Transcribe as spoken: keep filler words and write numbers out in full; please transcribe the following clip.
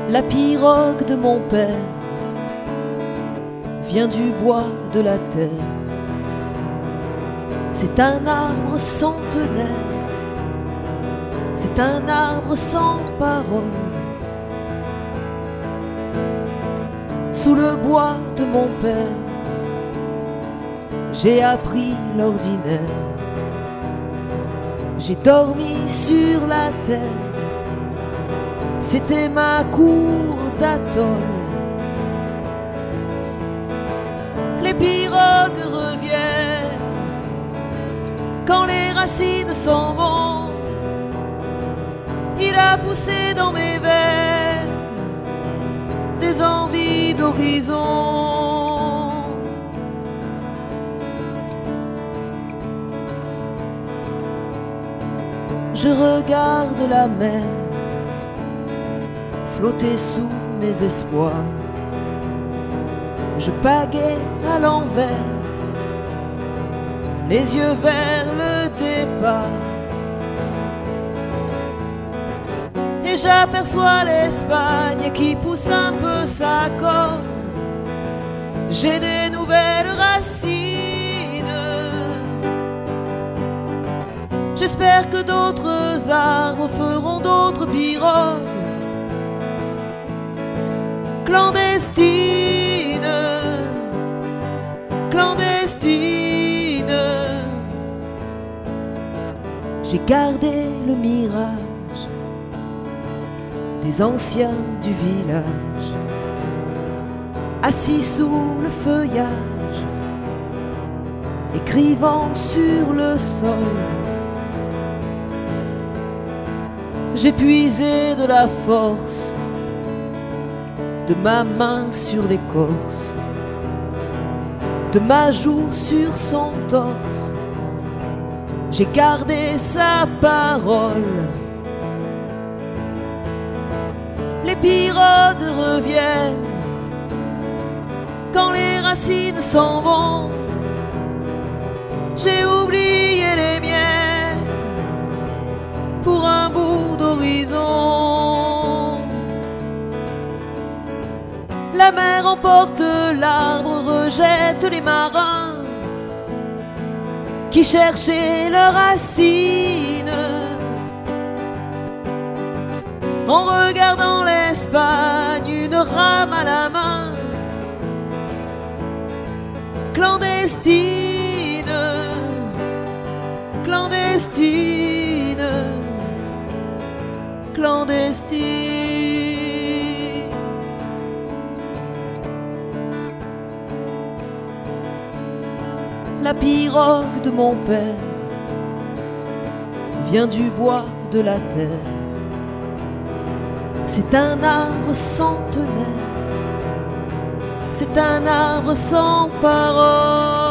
La pirogue de mon père vient du bois de la terre. C'est un arbre centenaire, c'est un arbre sans parole. Sous le bois de mon père, j'ai appris l'ordinaire. J'ai dormi sur la terre, c'était ma cour d'atoll. Les pirogues reviennent quand les racines s'en vont. Il a poussé dans mes veines des envies d'horizon. Je regarde la mer flotter sous mes espoirs. Je pagaie à l'envers, les yeux vers le départ. Et j'aperçois l'Espagne qui pousse un peu sa corde. J'ai des nouvelles racines. J'espère que d'autres arbres feront d'autres pirogues clandestines, clandestines. J'ai gardé le mirage des anciens du village, assis sous le feuillage, écrivant sur le sol. J'ai puisé de la force de ma main sur l'écorce, de ma joue sur son torse. J'ai gardé sa parole. Les pirogues reviennent quand les racines s'en vont. J'ai oublié les miennes pour un bout d'horizon. La mer emporte l'arbre, rejette les marins qui cherchaient leurs racines en regardant l'Espagne, une rame à la main. Clandestine, clandestine, clandestine. La pirogue de mon père vient du bois de la terre. C'est un arbre centenaire, c'est un arbre sans parole.